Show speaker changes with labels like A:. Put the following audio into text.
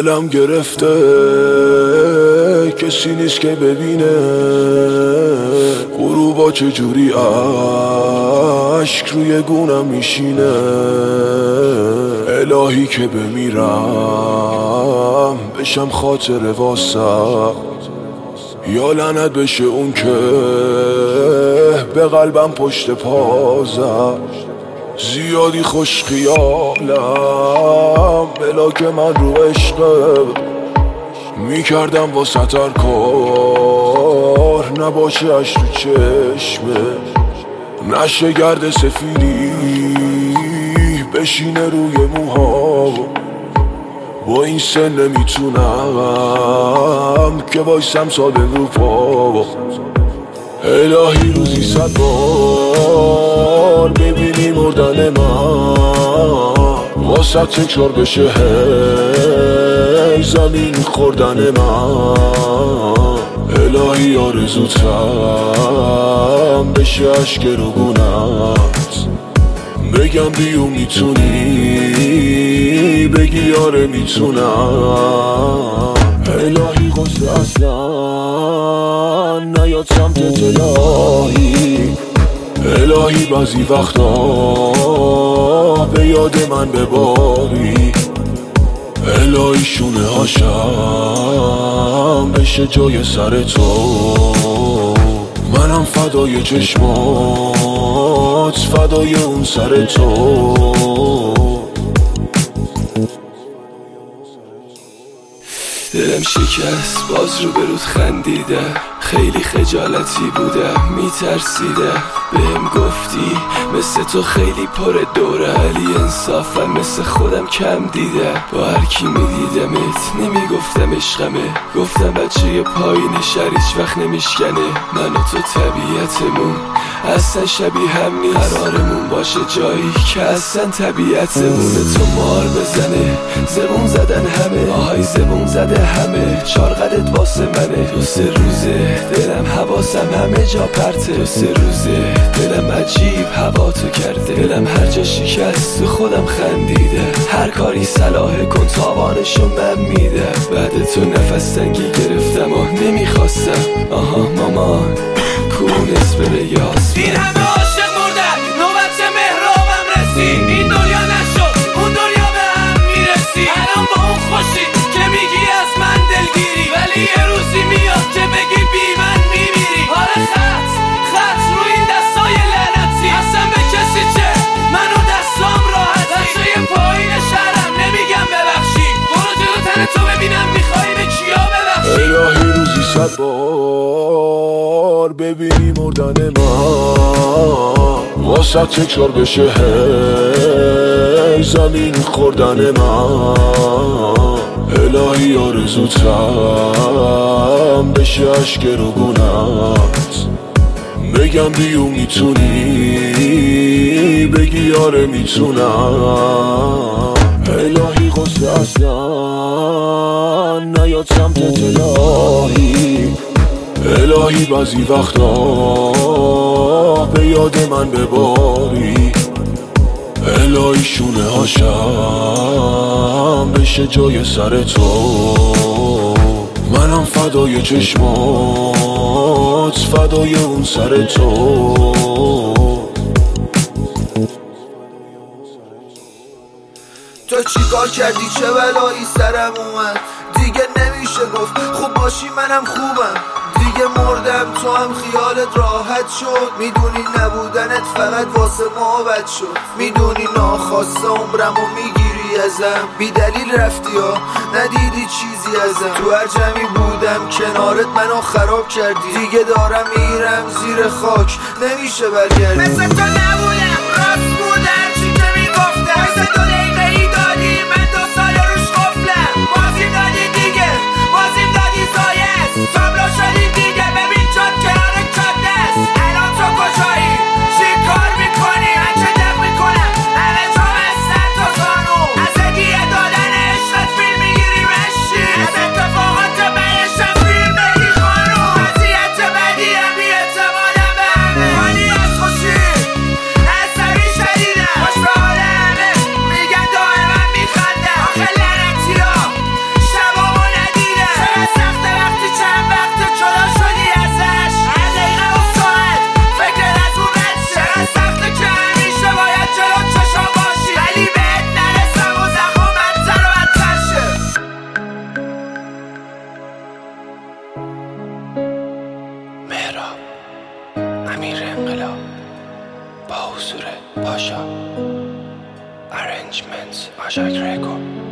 A: دلم گرفته کسی نیست که ببینه غروبا چجوری عشق روی گونم میشینه. الهی که بمیرم بشم خاطر واسه، یا لعنت بشه اون که به قلبم پشت پا زد. زیادی خوش خیالم بلا که من رو عشقه میکردم واسه هر کار نباشه اش تو چشمه. نشه گرد سفیدی بشینه روی موها، با این سن نمیتونم که وایسم سال رو پا. الهی روزی 100 بار ببینی مردن من واسه تکرار بشه هی زمین خوردن من. الهی آرزوتم بشه عشق روگونت، بگم بیو میتونی بگی آره میتونم. الهی قصه اصلا نیاد سمت الهی. الهی بعضی وقتا به یاد من بباری. الهی شونه هاشم بشه جای سر تو، منم فدای چشمات فدای اون سر تو.
B: دلم شکست باز رو برود خندیده، خیلی خجالتی بودم میترسیده. بهم گفتی مثل تو خیلی پر دوره، علی انصافم مثل خودم کم دیده. با هر کی میدیدمت نمیگفتم عشقمه، گفتم بچه پایین شهر هیچ وقت نمیشکنه. من و تو طبیعتمون اصلا شبیه هم نیست، قرارمون باشه جایی که اصلا طبیعتمونه. تو مار بزنه زبون زدن همه، آهای زبون زده همه، چارقدت واسه منه. 2-3 روزه دلم حواسم همه جا پرته، 2-3 روزه دلم عجیب هوا تو کرده. دلم هر جا شکست تو خودم خندیده، هر کاری صلاحه کن تاوانشو من میده. بعد تو نفس تنگی گرفتم و نمیخواستم، آها مامان کونس به ریاض.
C: این همه عاشق مردن نوبت مهرابم رسید، این دنیا نشد اون دنیا به هم میرسی. الان با اون خوشی که میگی از من دلگیری، ولی یه روزی میاد که بگی بی من میمیری. آره خط روی این دستای لعنتی، اصلا به کسی چه منو دستام راحتی. بچه پایین شهرم نمیگم ببخشی، برو جلو تن تو ببینم میخوای به کیا ببخشی.
A: الهی روزی 100 بار ببینی مردن من واسه تکرار بشه هی زمین خوردن من. الهی آرزوتم بشه عشق روگونت، بگم بیو میتونی بگی آره میتونم. الهی قصه اصلا نیاد سمت الهی. الهی بعضی وقتا به یاد من بباری. الهی شونه هاشم بشه جای سر تو، منم فدای چشمات فدای اون سر تو.
D: تو چی کار کردی چه بلایی سرم اومد، دیگه نمیشه گفت خوب باشی منم خوبم. دیگه مردم تو هم خیالت راحت شد، میدونی نبودنت فقط واسه ما بد شد. میدونی ناخواسته عمرمو میگیری ازم، بی دلیل رفتی ها ندیدی چیزی ازم. تو هر جمعی بودم کنارت منو خراب کردی، دیگه دارم میرم زیر خاک نمیشه برگردی. مثل تو نبودم راست بودم چی که میگفتم، مثل تو دیگهی دادی من 2 سال روش قفلم. بازیم دادی دیگه بازیم دادی زایست، تابلو شدی دیگه ببین جاد کنار کاد دست. الان تو کجایی چی کار میکنی من چه دق میکنم همه جا بستن تا زانو. از هدیه دادن عشقت فیلم میگیری مشتی، از اتفاقات بهشم فیلم بگی خانو. وضعیت بدیم بی اعتمادم به همه، خالی از خوشی از
B: حضور پاشا. Arrangements Başak Reko.